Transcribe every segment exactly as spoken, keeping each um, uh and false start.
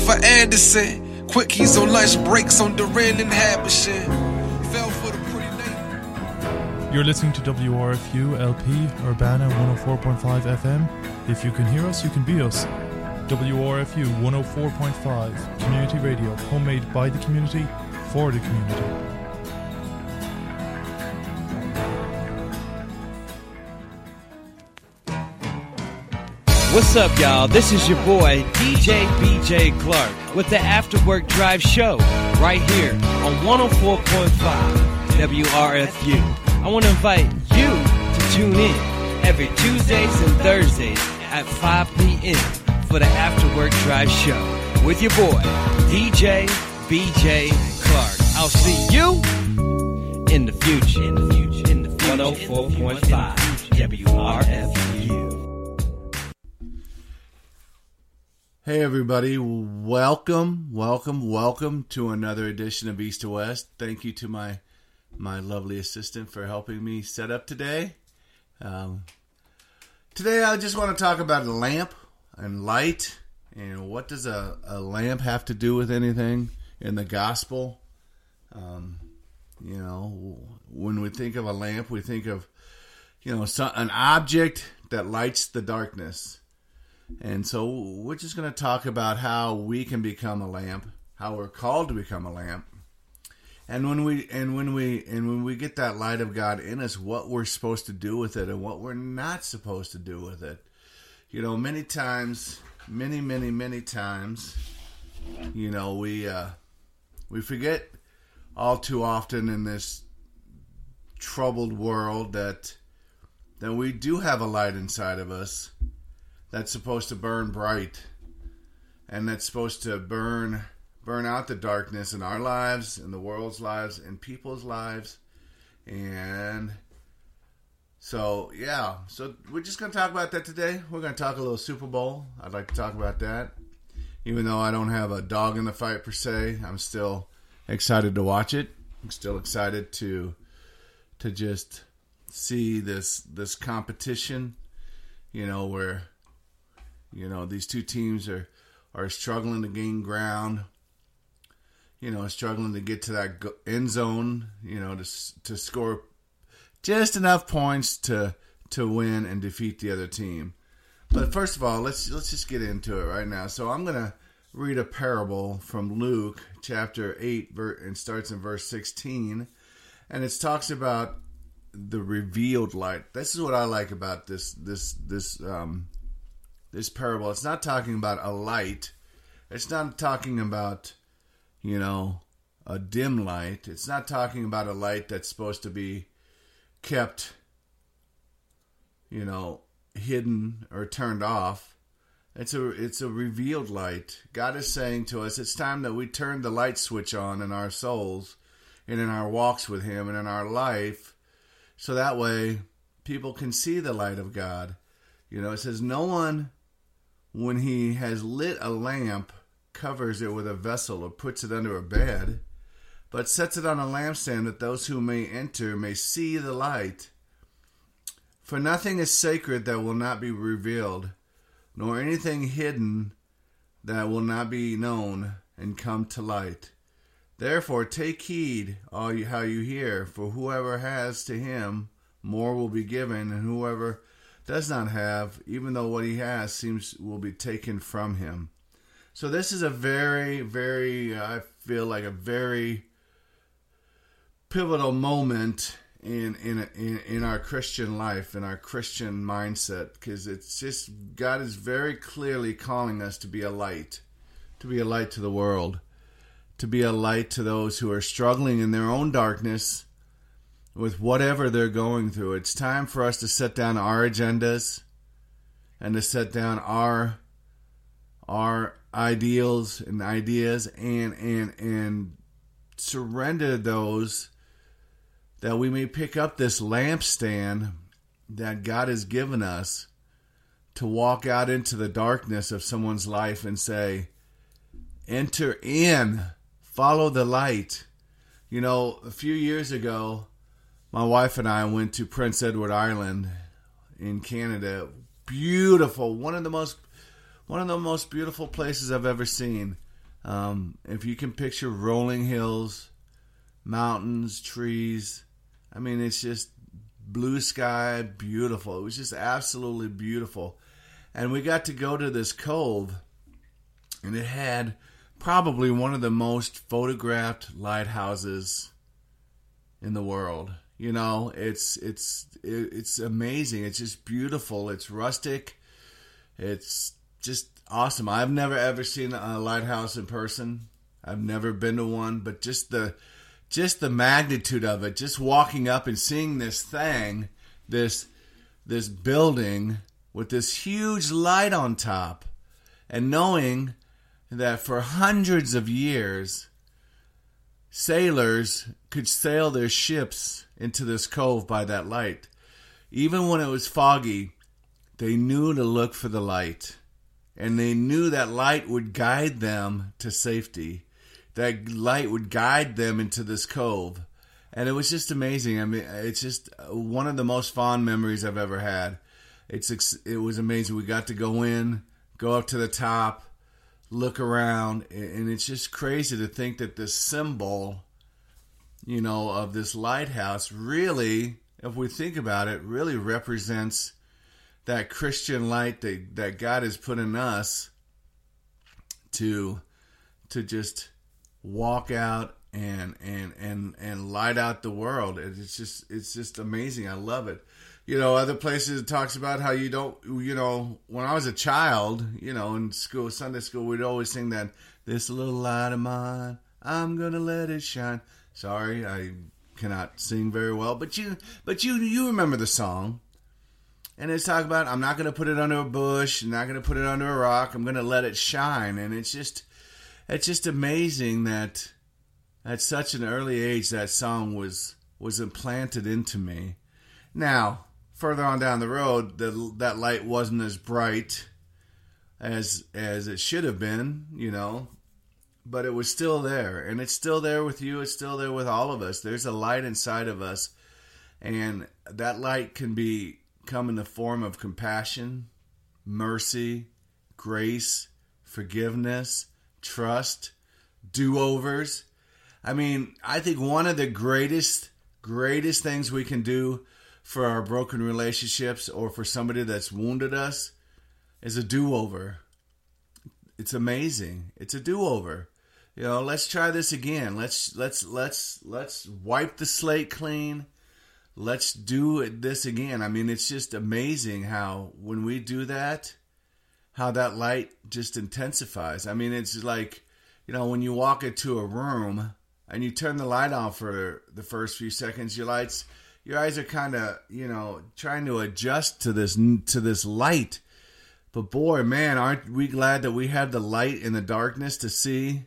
for Anderson. Quickies on lunch breaks on Duran and Habersham. Fell for the pretty name. You're listening to W R F U L P Urbana one oh four point five F M. If you can hear us, you can be us. W R F U one oh four point five Community Radio, homemade by the community, for the community. What's up, y'all? This is your boy, D J B J Clark, with the After Work Drive Show, right here on one oh four point five W R F U. I want to invite you to tune in every Tuesdays and Thursdays at five p.m. for the After Work Drive Show with your boy, D J B J Clark. I'll see you in the future. In the future. In the future. one oh four point five W R F U. Hey everybody, welcome, welcome, welcome to another edition of East to West. Thank you to my my lovely assistant for helping me set up today. Um, today I just want to talk about a lamp and light, and what does a, a lamp have to do with anything in the gospel? Um, you know, when we think of a lamp, we think of, you know, some, an object that lights the darkness. And so we're just going to talk about how we can become a lamp, how we're called to become a lamp. And when we and when we and when we get that light of God in us, what we're supposed to do with it and what we're not supposed to do with it. You know, many times, many, many, many times, you know, we uh, we forget all too often in this troubled world that that we do have a light inside of us that's supposed to burn bright, and that's supposed to burn burn out the darkness in our lives, in the world's lives, in people's lives. And so, yeah, so we're just going to talk about that today. We're going to talk a little Super Bowl. I'd like to talk about that. Even though I don't have a dog in the fight per se, I'm still excited to watch it. I'm still excited to to just see this this competition, you know, where You know, these two teams are, are struggling to gain ground, you know, struggling to get to that end zone, you know, to to score just enough points to to win and defeat the other team. But first of all, let's let's just get into it right now. So I'm going to read a parable from Luke chapter eight, and starts in verse sixteen, and it talks about the revealed light. This is what I like about this this this um This parable. It's not talking about a light. It's not talking about, you know, a dim light. It's not talking about a light that's supposed to be kept, you know, hidden or turned off. It's a it's a revealed light. God is saying to us, it's time that we turn the light switch on in our souls and in our walks with Him and in our life, so that way people can see the light of God. You know, it says no one, when he has lit a lamp, covers it with a vessel or puts it under a bed, but sets it on a lampstand that those who may enter may see the light. For nothing is sacred that will not be revealed, nor anything hidden that will not be known and come to light. Therefore take heed all you, how you hear, for whoever has, to him more will be given, and whoever does not have, even though what he has seems will be taken from him. So this is a very, very, uh, I feel like a very pivotal moment in in in, in our Christian life, in our Christian mindset, because it's just, God is very clearly calling us to be a light, to be a light to the world, to be a light to those who are struggling in their own darkness, with whatever they're going through. It's time for us to set down our agendas and to set down our our ideals and ideas and and and surrender those, that we may pick up this lampstand that God has given us to walk out into the darkness of someone's life and say, enter in, follow the light. You know, a few years ago, my wife and I went to Prince Edward Island in Canada. Beautiful, one of the most, one of the most beautiful places I've ever seen. Um, if you can picture rolling hills, mountains, trees, I mean, it's just blue sky, beautiful. It was just absolutely beautiful. And we got to go to this cove, and it had probably one of the most photographed lighthouses in the world. You know, it's it's it's amazing. It's just beautiful. It's rustic. It's just awesome. I've never ever seen a lighthouse in person. I've never been to one, but just the just the magnitude of it, just walking up and seeing this thing, this this building with this huge light on top, and knowing that for hundreds of years sailors could sail their ships into this cove by that light. Even when it was foggy, they knew to look for the light. And they knew that light would guide them to safety. That light would guide them into this cove. And it was just amazing. I mean, it's just one of the most fond memories I've ever had. It's It was amazing. We got to go in, go up to the top, look around, and it's just crazy to think that this symbol, you know, of this lighthouse really, if we think about it, really represents that Christian light that, that God has put in us to to just walk out and and and and light out the world. It's just it's just amazing. I love it. You know, other places it talks about how you don't, you know, when I was a child, you know, in school, Sunday school, we'd always sing that, this little light of mine, I'm going to let it shine. Sorry, I cannot sing very well, but you, but you, you remember the song. And it's talking about, I'm not going to put it under a bush, I'm not going to put it under a rock, I'm going to let it shine. And it's just, it's just amazing that at such an early age, that song was, was implanted into me. Now, further on down the road, the, that light wasn't as bright as as it should have been, you know, but it was still there, and it's still there with you. It's still there with all of us. There's a light inside of us, and that light can be come in the form of compassion, mercy, grace, forgiveness, trust, do-overs. I mean, I think one of the greatest, greatest things we can do for our broken relationships or for somebody that's wounded us is a do-over. It's amazing. It's a do-over. You know, let's try this again. Let's let's let's let's wipe the slate clean. Let's do it, this again. I mean, it's just amazing how when we do that, how that light just intensifies. I mean, it's like, you know, when you walk into a room and you turn the light on for the first few seconds, your lights Your eyes are kind of, you know, trying to adjust to this to this light. But boy, man, aren't we glad that we have the light in the darkness to see,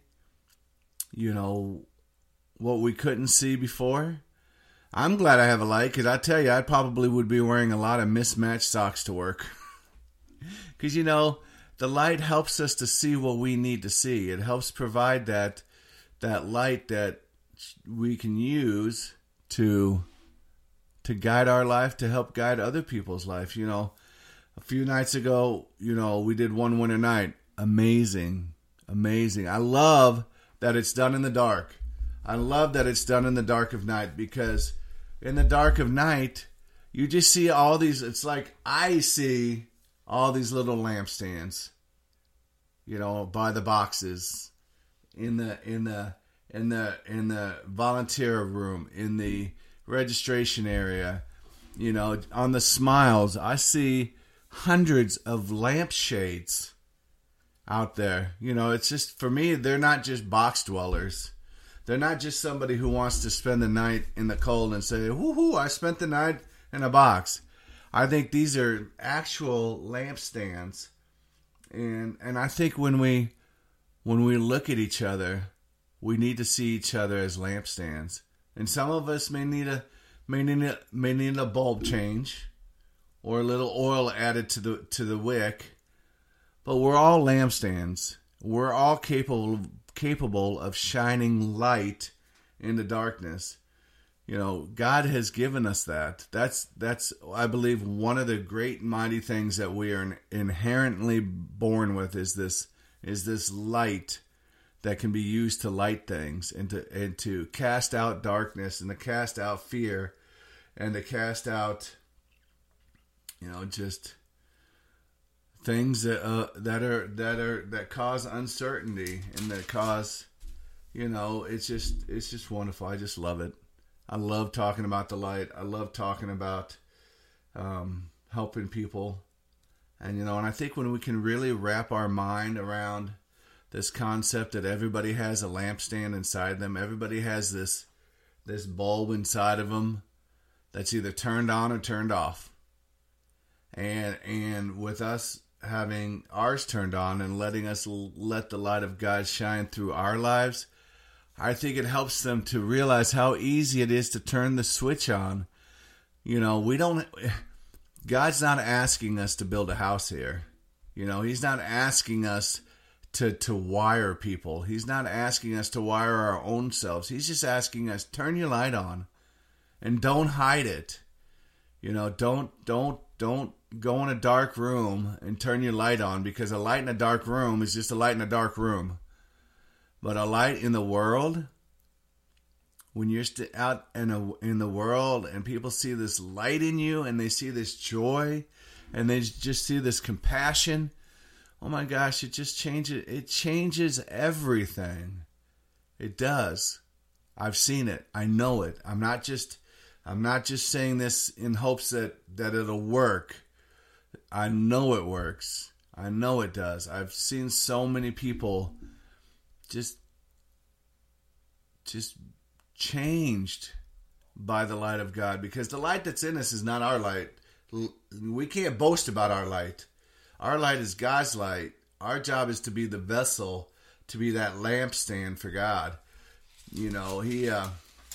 you know, what we couldn't see before? I'm glad I have a light, because I tell you, I probably would be wearing a lot of mismatched socks to work. Because, you know, the light helps us to see what we need to see. It helps provide that that light that we can use to... to guide our life, to help guide other people's life. You know, a few nights ago, you know, we did One Winter Night. Amazing. Amazing. I love that it's done in the dark. I love that it's done in the dark of night, because in the dark of night, you just see all these, it's like I see all these little lampstands, you know, by the boxes, in the, in the, in the, in the volunteer room, in the registration area, you know, on the smiles. I see hundreds of lampshades out there. You know, it's just, for me, they're not just box dwellers. They're not just somebody who wants to spend the night in the cold and say, woohoo, I spent the night in a box. I think these are actual lampstands. And and I think when we when we look at each other, we need to see each other as lampstands. And some of us may need a may need a, may need a bulb change, or a little oil added to the to the wick. But we're all lampstands. We're all capable capable of shining light in the darkness. You know, God has given us that. That's that's I believe one of the great mighty things that we are inherently born with is this is this light that can be used to light things and to and to cast out darkness and to cast out fear and to cast out, you know, just things that uh, that are that are that cause uncertainty and that cause, you know, it's just it's just wonderful. I just love it. I love talking about the light. I love talking about um, helping people. And, you know, and I think when we can really wrap our mind around this concept that everybody has a lampstand inside them, everybody has this this bulb inside of them that's either turned on or turned off. And and with us having ours turned on and letting us l- let the light of God shine through our lives, I think it helps them to realize how easy it is to turn the switch on. You know, we don't... God's not asking us to build a house here. You know, he's not asking us to, to wire people. He's not asking us to wire our own selves. He's just asking us, turn your light on and don't hide it. You know, don't, don't, don't go in a dark room and turn your light on, because a light in a dark room is just a light in a dark room. But a light in the world, when you're st- out in a, in the world and people see this light in you and they see this joy and they just see this compassion, oh my gosh, it just changes. It changes everything. It does. I've seen it. I know it. I'm not just I'm not just saying this in hopes that, that it'll work. I know it works. I know it does. I've seen so many people just just changed by the light of God, because the light that's in us is not our light. We can't boast about our light. Our light is God's light. Our job is to be the vessel, to be that lampstand for God. You know, he uh,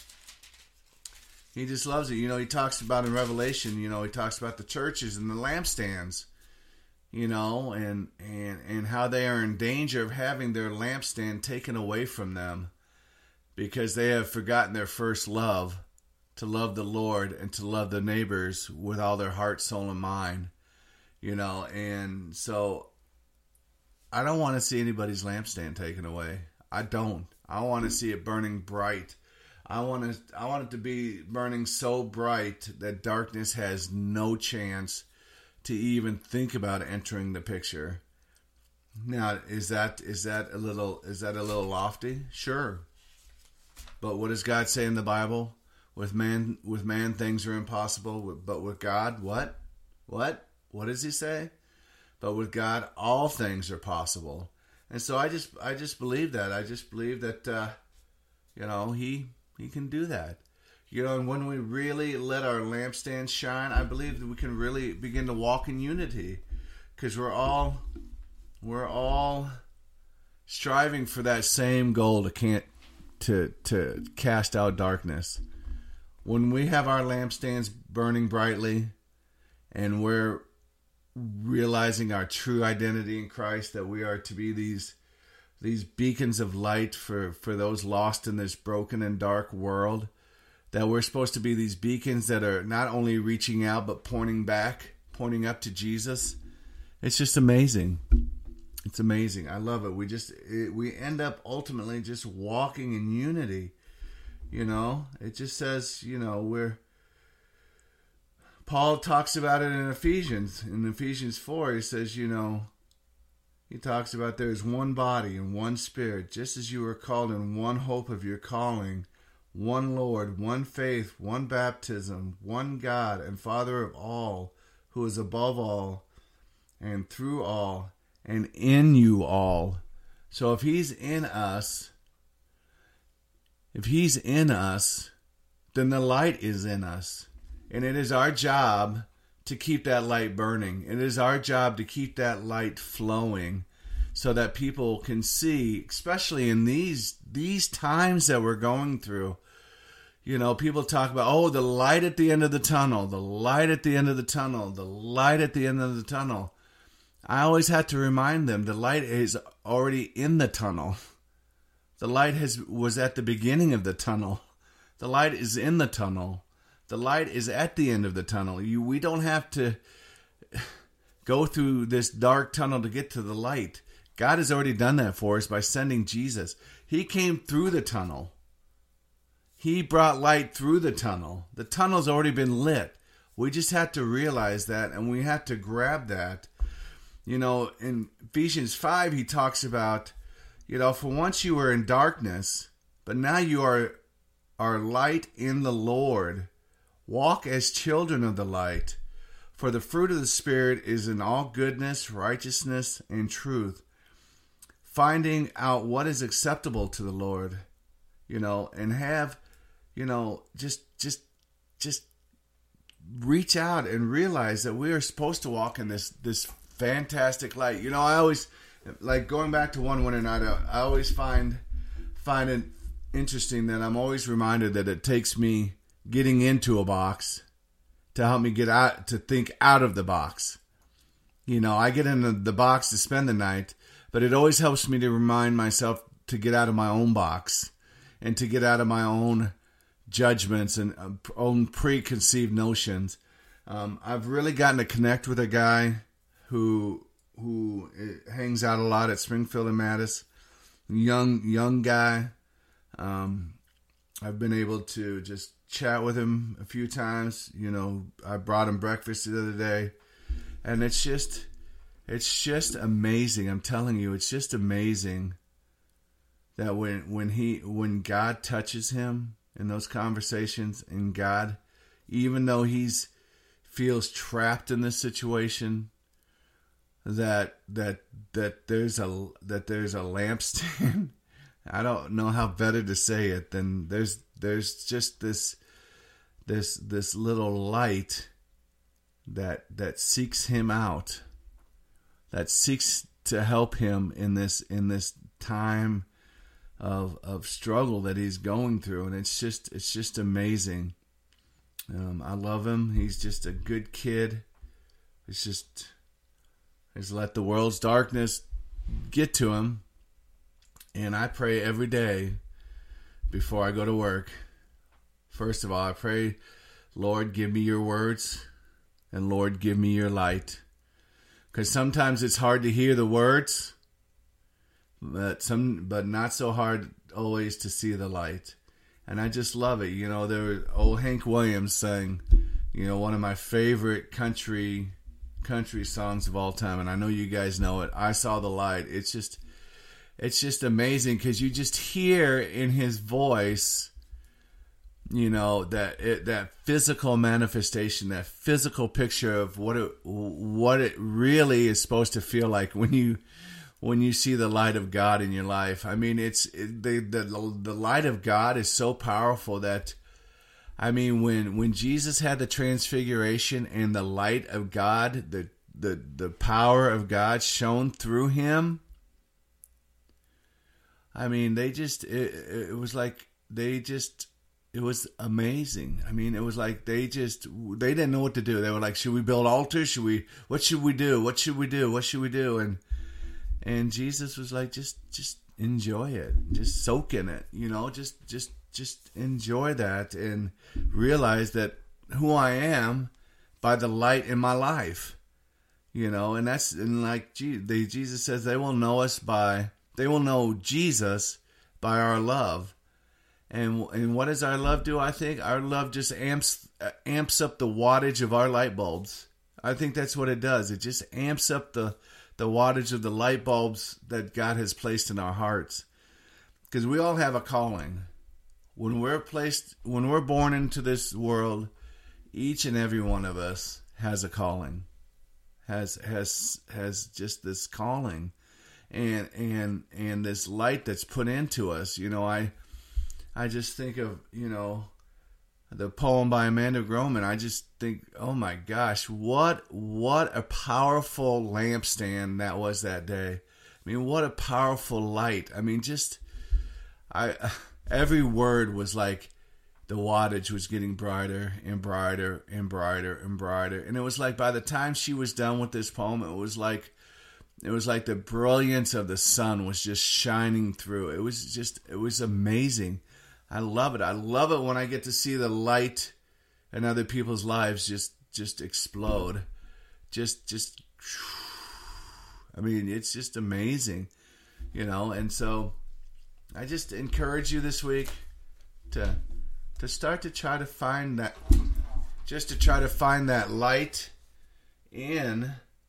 he just loves it. You know, he talks about in Revelation, you know, he talks about the churches and the lampstands, you know, and, and, and how they are in danger of having their lampstand taken away from them, because they have forgotten their first love, to love the Lord and to love their neighbors with all their heart, soul, and mind. You know, and so I don't want to see anybody's lampstand taken away. I don't. I want to see it burning bright. I want to. I want it to be burning so bright that darkness has no chance to even think about entering the picture. Now, is that is that a little is that a little lofty? Sure. But what does God say in the Bible? With man, with man, things are impossible. But with God, what? What? What does He say? But with God, all things are possible. And so I just, I just believe that. I just believe that, uh, you know, He, He can do that. You know, and when we really let our lampstand shine, I believe that we can really begin to walk in unity, because we're all, we're all striving for that same goal to can't. To, to cast out darkness. When we have our lampstands burning brightly and we're realizing our true identity in Christ, that we are to be these these beacons of light for, for those lost in this broken and dark world, that we're supposed to be these beacons that are not only reaching out but pointing back, pointing up to Jesus. It's just amazing. It's amazing. I love it. We just, it, we end up ultimately just walking in unity. You know, it just says, you know, we're, Paul talks about it in Ephesians. In Ephesians four, he says, you know, he talks about there's one body and one spirit, just as you were called in one hope of your calling, one Lord, one faith, one baptism, one God and Father of all, who is above all and through all, and in you all. So if He's in us, if He's in us, then the light is in us. And it is our job to keep that light burning. It is our job to keep that light flowing so that people can see, especially in these these times that we're going through. You know, people talk about, oh, the light at the end of the tunnel, the light at the end of the tunnel, the light at the end of the tunnel. I always have to remind them the light is already in the tunnel. The light has was at the beginning of the tunnel. The light is in the tunnel. The light is at the end of the tunnel. You, we don't have to go through this dark tunnel to get to the light. God has already done that for us by sending Jesus. He came through the tunnel. He brought light through the tunnel. The tunnel's already been lit. We just have to realize that, and we have to grab that. You know, in Ephesians five, he talks about, you know, for once you were in darkness, but now you are, are light in the Lord. Walk as children of the light. For the fruit of the Spirit is in all goodness, righteousness, and truth. Finding out what is acceptable to the Lord, you know, and have, you know, just, just, just reach out and realize that we are supposed to walk in this, this fantastic light. You know, I always, like going back to one winter night, I, I always find, find it interesting that I'm always reminded that it takes me getting into a box to help me get out, to think out of the box. You know, I get into the box to spend the night, but it always helps me to remind myself to get out of my own box and to get out of my own judgments and own preconceived notions. Um, I've really gotten to connect with a guy who who hangs out a lot at Springfield and Mattis. Young young guy. Um, I've been able to just chat with him a few times. You know, I brought him breakfast the other day, and it's just, it's just amazing. I'm telling you, it's just amazing that when when he when God touches him in those conversations, and God, even though he's feels trapped in this situation, that that that there's a that there's a lampstand. I don't know how better to say it than there's there's just this this this little light that that seeks him out, that seeks to help him in this in this time of of struggle that he's going through, and it's just it's just amazing. Um, I love him. He's just a good kid. It's just he's let the world's darkness get to him. And I pray every day before I go to work. First of all, I pray, Lord, give me your words, and Lord, give me your light. Because sometimes it's hard to hear the words, but some, but not so hard always to see the light. And I just love it. You know, there was old Hank Williams sang, you know, one of my favorite country country songs of all time, and I know you guys know it. I Saw the Light. It's just It's just amazing because you just hear in his voice, you know, that it, that physical manifestation, that physical picture of what it what it really is supposed to feel like when you when you see the light of God in your life. I mean, it's it, the the the light of God is so powerful that, I mean, when when Jesus had the transfiguration and the light of God, the the the power of God shone through him. I mean, they just, it, it was like, they just, it was amazing. I mean, it was like, they just, they didn't know what to do. They were like, should we build altars? Should we, what should we do? What should we do? What should we do? And, and Jesus was like, just, just enjoy it. Just soak in it, you know, just, just, just enjoy that and realize that who I am by the light in my life, you know, and that's, and like, they, Jesus says they will know us by, They will know Jesus by our love. And and what does our love do, I think? Our love just amps amps up the wattage of our light bulbs. I think that's what it does. It just amps up the, the wattage of the light bulbs that God has placed in our hearts. Because we all have a calling. When we're placed, when we're born into this world, each and every one of us has a calling. Has has has just this calling. And and and this light that's put into us, you know, I I just think of, you know, the poem by Amanda Groman. I just think, oh my gosh, what what a powerful lampstand that was that day. I mean, what a powerful light. I mean, just I every word was like the wattage was getting brighter and brighter and brighter and brighter. And it was like by the time she was done with this poem, it was like It was like the brilliance of the sun was just shining through. It was just, it was amazing. I love it. I love it when I get to see the light in other people's lives just, just explode. Just, just, I mean, it's just amazing, you know. And so I just encourage you this week to to start to try to find that, just to try to find that light in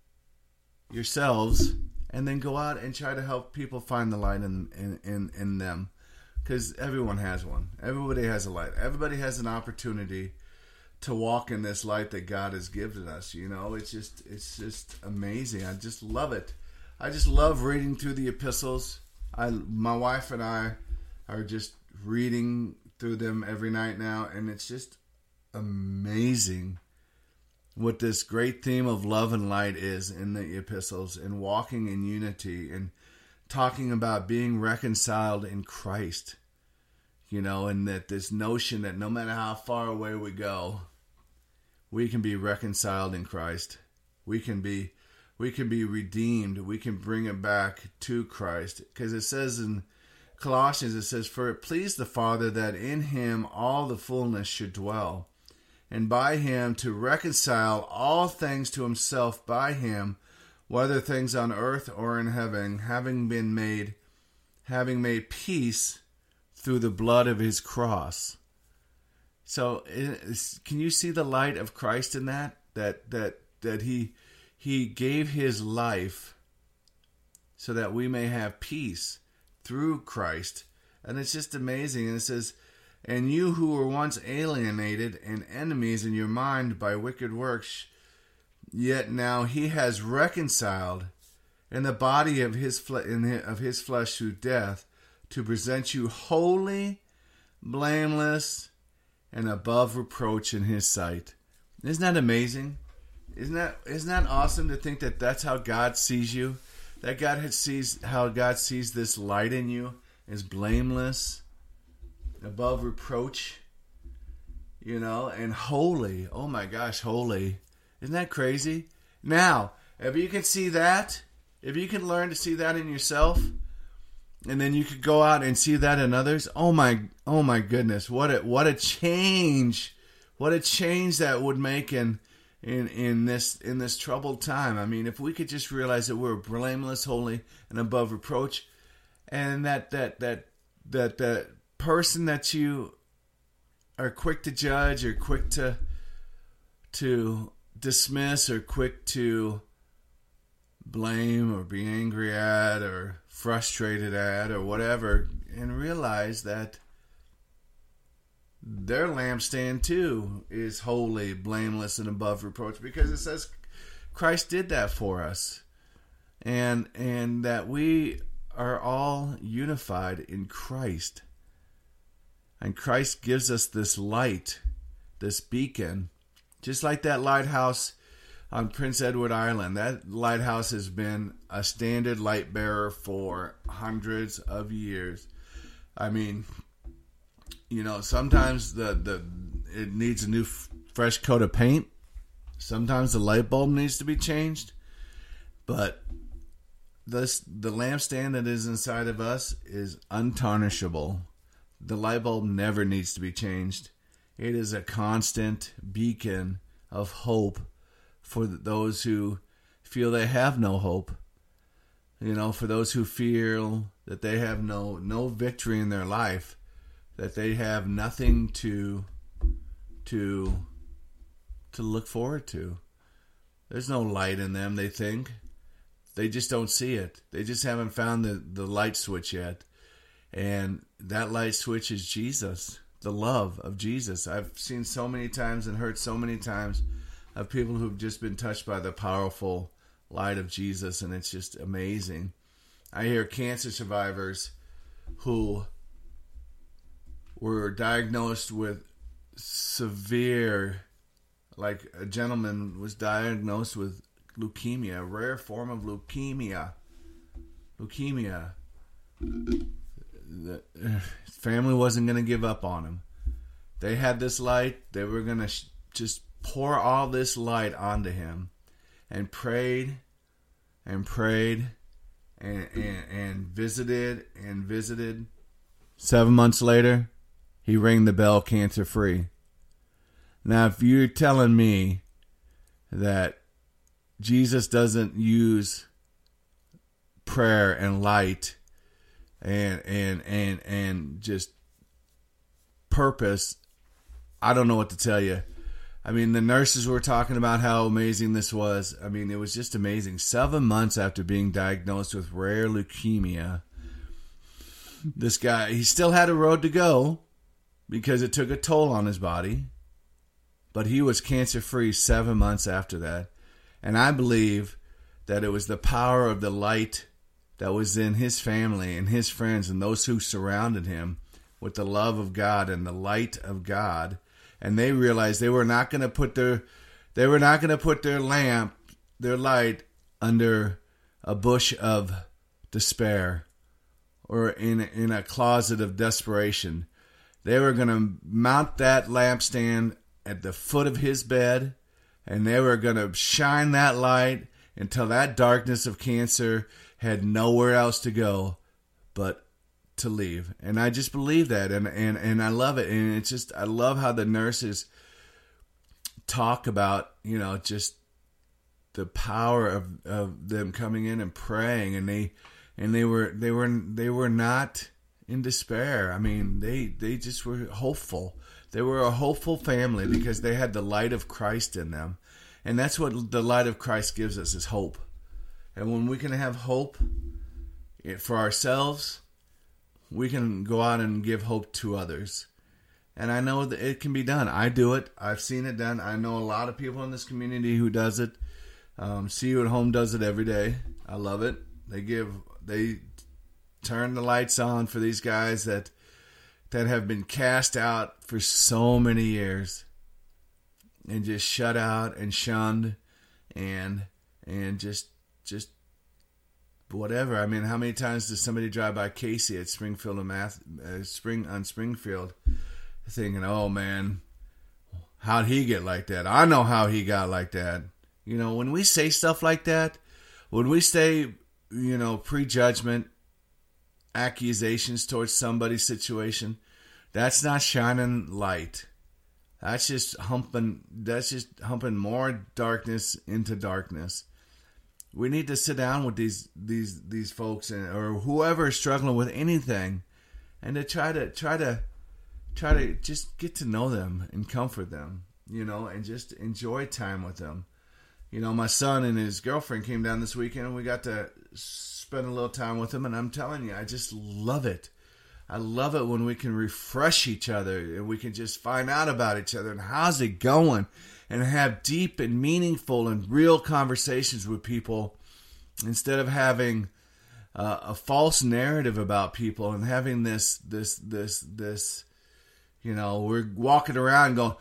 yourselves, and then go out and try to help people find the light in in, in, in them. Because everyone has one. Everybody has a light. Everybody has an opportunity to walk in this light that God has given us. You know, it's just it's just amazing. I just love it. I just love reading through the epistles. I my wife and I are just reading through them every night now, and it's just amazing what this great theme of love and light is in the epistles, and walking in unity, and talking about being reconciled in Christ, you know, and that this notion that no matter how far away we go, we can be reconciled in Christ. We can be, we can be redeemed. We can bring it back to Christ. Because it says in Colossians, it says, "For it pleased the Father that in him all the fullness should dwell, and by him to reconcile all things to himself by him, whether things on earth or in heaven, having been made, having made peace through the blood of his cross." So, can you see the light of Christ in that? That that that he he gave his life so that we may have peace through Christ, and it's just amazing. And it says, "And you who were once alienated and enemies in your mind by wicked works, yet now he has reconciled in the body of his fle- in his, of his flesh through death, to present you holy, blameless, and above reproach in his sight." Isn't that amazing? Isn't that isn't that awesome to think that that's how God sees you? That God has sees how God sees this light in you is blameless, above reproach, you know, and holy. Oh my gosh, holy. Isn't that crazy? Now, if you can see that, if you can learn to see that in yourself, and then you could go out and see that in others, oh my, oh my goodness, what a what a change, what a change that would make in in in this in this troubled time. I mean, if we could just realize that we're blameless, holy, and above reproach, and that that that that that person that you are quick to judge, or quick to to dismiss, or quick to blame, or be angry at, or frustrated at, or whatever, and realize that their lampstand too is holy, blameless, and above reproach, because it says Christ did that for us, and and that we are all unified in Christ, and Christ gives us this light, this beacon, just like that lighthouse on Prince Edward Island. That lighthouse has been a standard light bearer for hundreds of years. I mean, you know, sometimes the, the it needs a new f- fresh coat of paint. Sometimes the light bulb needs to be changed. But this the lampstand that is inside of us is untarnishable. The light bulb never needs to be changed. It is a constant beacon of hope for those who feel they have no hope. You know, for those who feel that they have no no victory in their life, that they have nothing to to to look forward to. There's no light in them, they think. They just don't see it. They just haven't found the, the light switch yet. And that light switch is Jesus, the love of Jesus. I've seen so many times and heard so many times of people who've just been touched by the powerful light of Jesus, and it's just amazing. I hear cancer survivors who were diagnosed with severe, like a gentleman was diagnosed with leukemia, a rare form of leukemia. Leukemia. The, his family wasn't going to give up on him. They had this light. They were going to sh- just pour all this light onto him, and prayed and prayed and, and, and visited and visited. Seven months later, he rang the bell cancer free. Now, if you're telling me that Jesus doesn't use prayer and light and and and and just purpose. I don't know what to tell you. I mean, the nurses were talking about how amazing this was. I mean, it was just amazing. Seven months after being diagnosed with rare leukemia, this guy, he still had a road to go because it took a toll on his body. But he was cancer-free seven months after that. And I believe that it was the power of the light that was in his family and his friends and those who surrounded him with the love of God and the light of God. And they realized they were not going to put their they were not going to put their lamp, their light, under a bush of despair or in in a closet of desperation. They were going to mount that lampstand at the foot of his bed, and they were going to shine that light until that darkness of cancer had nowhere else to go but to leave. And I just believe that, and, and, and I love it. And it's just, I love how the nurses talk about, you know, just the power of, of them coming in and praying, and they and they were they were they were not in despair. I mean, they they just were hopeful. They were a hopeful family because they had the light of Christ in them. And that's what the light of Christ gives us, is hope. And when we can have hope for ourselves, we can go out and give hope to others. And I know that it can be done. I do it. I've seen it done. I know a lot of people in this community who does it. Um, See You at Home does it every day. I love it. They give, they turn the lights on for these guys that that have been cast out for so many years and just shut out and shunned and and just just whatever. I mean, how many times does somebody drive by Casey at Springfield and Math, uh, Spring on Springfield, thinking, "Oh man, how'd he get like that? I know how he got like that." You know, when we say stuff like that, when we say, you know, prejudgment, accusations towards somebody's situation, that's not shining light. That's just humping. That's just humping more darkness into darkness. We need to sit down with these these these folks and or whoever is struggling with anything, and to try to try to try to just get to know them and comfort them, you know, and just enjoy time with them. You know, my son and his girlfriend came down this weekend, and we got to spend a little time with them. And I'm telling you, I just love it. I love it when we can refresh each other and we can just find out about each other and how's it going, and have deep and meaningful and real conversations with people instead of having uh, a false narrative about people and having this, this, this, this, you know, we're walking around going,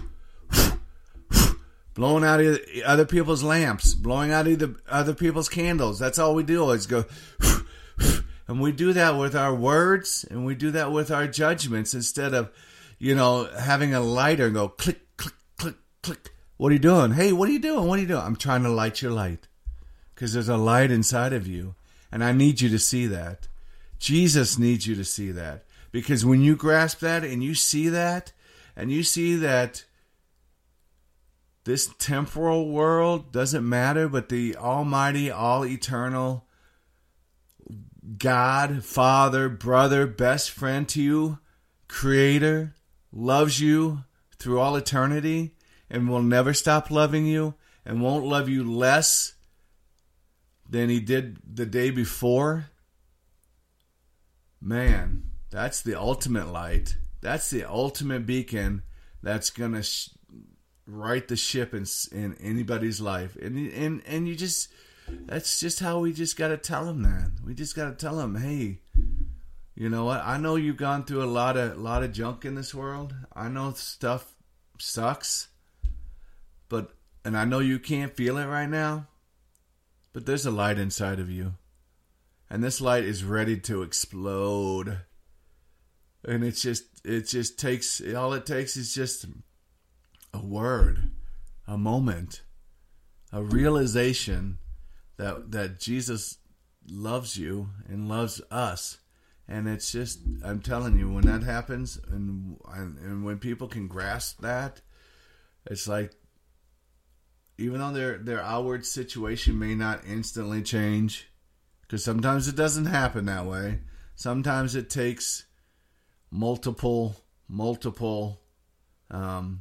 blowing out other people's lamps, blowing out either other people's candles. That's all we do is go, and we do that with our words, and we do that with our judgments instead of, you know, having a lighter and go click, click, click, click. What are you doing? Hey, what are you doing? What are you doing? I'm trying to light your light because there's a light inside of you, and I need you to see that. Jesus needs you to see that, because when you grasp that and you see that, and you see that this temporal world doesn't matter, but the almighty, all-eternal God, Father, brother, best friend to you, Creator, loves you through all eternity and will never stop loving you and won't love you less than He did the day before. Man, that's the ultimate light. That's the ultimate beacon that's going to sh- right the ship in, in anybody's life. And, and, and you just... That's just how we just got to tell them that. We just got to tell them, hey, you know what? I know you've gone through a lot of lot of junk in this world. I know stuff sucks, but and I know you can't feel it right now, but there's a light inside of you, and this light is ready to explode. And it's just it just takes all it takes is just a word, a moment, a realization that that Jesus loves you and loves us. And it's just, I'm telling you, when that happens and and when people can grasp that, it's like, even though their their outward situation may not instantly change, because sometimes it doesn't happen that way. Sometimes it takes multiple, multiple um,